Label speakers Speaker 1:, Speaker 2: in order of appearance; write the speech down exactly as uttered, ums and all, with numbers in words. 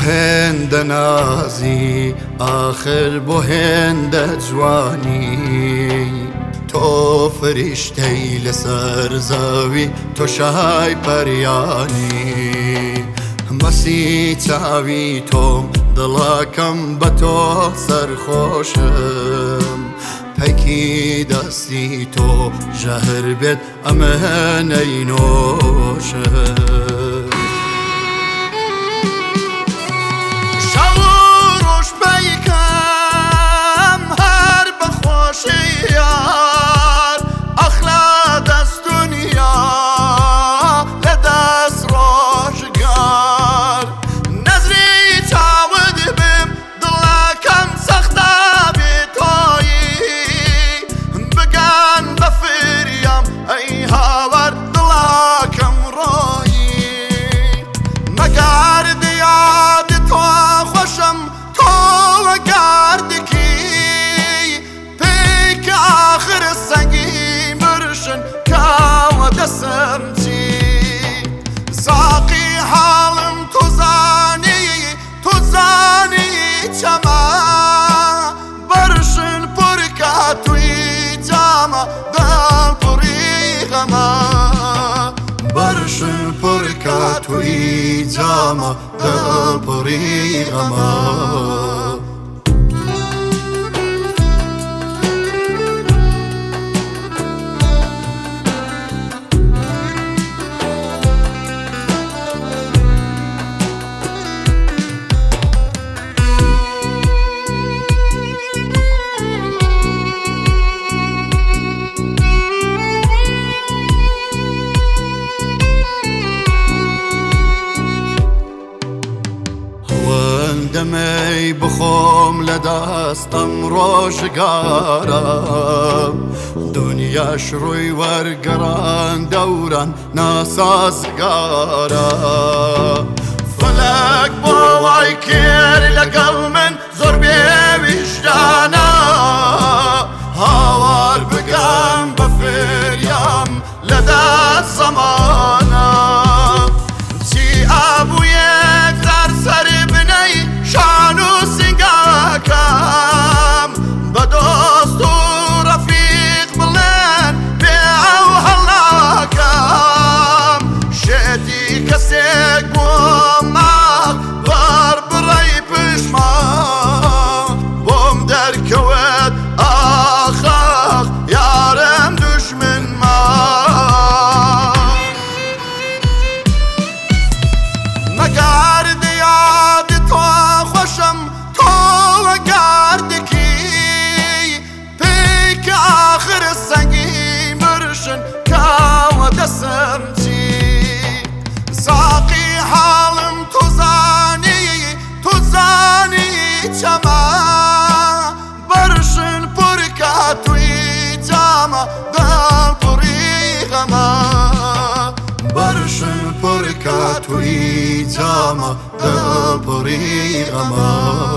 Speaker 1: هند نازی آخر بو هند جوانی تو فرشتەی لەسەر زەوی تۆ شای پەریانی مەسی چاوی تۆم دڵەکەم بە تۆ سەرخۆشم پەیکی دەستی تۆ ژەهر بێت ئەمە نەینۆشم شەو و ڕۆژ پەیکەم هەر بەخۆشی یار ئەخلا دەست دونیا لە دەست ڕۆژگار نەزری چاوت بم دڵەکەم سەختە بێ تۆیی بگەن بە فریام ئەی هاوار دڵەکەم ڕۆیی مەگارد یاد تۆ خۆشم تۆ وەگاردکی پێیکە ئاخر سەنگی مرشن کاوە دەسم چی ساقی حاڵم تو زانی تو زانی چەمە بەرشن پڕکە توی جامە دڵپڕی غەمە بەرشن پڕکە توی جامە دڵپڕی غەمە دەمەی بخۆم لە دەستەم ڕۆژگارە دنیاش ڕووی وەرگەڕان دەوران ناسازگارە فەلەک بۆ وای کرد لەگەڵ من زۆر بێویژدانە هاوار بگەم بە فریام لە دەست زەمانە چی ئابوویەک زار سەر بنەی شان و سنگاکەم بە دۆست و ڕەفیق بڵێن بێ ئەو هەڵاکەم شێتی کەسێک بووم ماڵ بەر بڕەی پشمان بۆم دەرکەوێت ئاخاخ یارم دوژمن مان مەگارد یاد تۆ خۆشم تۆ وەگاردکی پێیکە ئاخر سەنگی مرشن کاوە دەسم چی ساقی حاڵم تو زانی تو زانی چەمە بەرشن پڕکە توی جامە دڵپڕی غەمە بەرشن پڕکە توی جامە دڵپڕی غەمە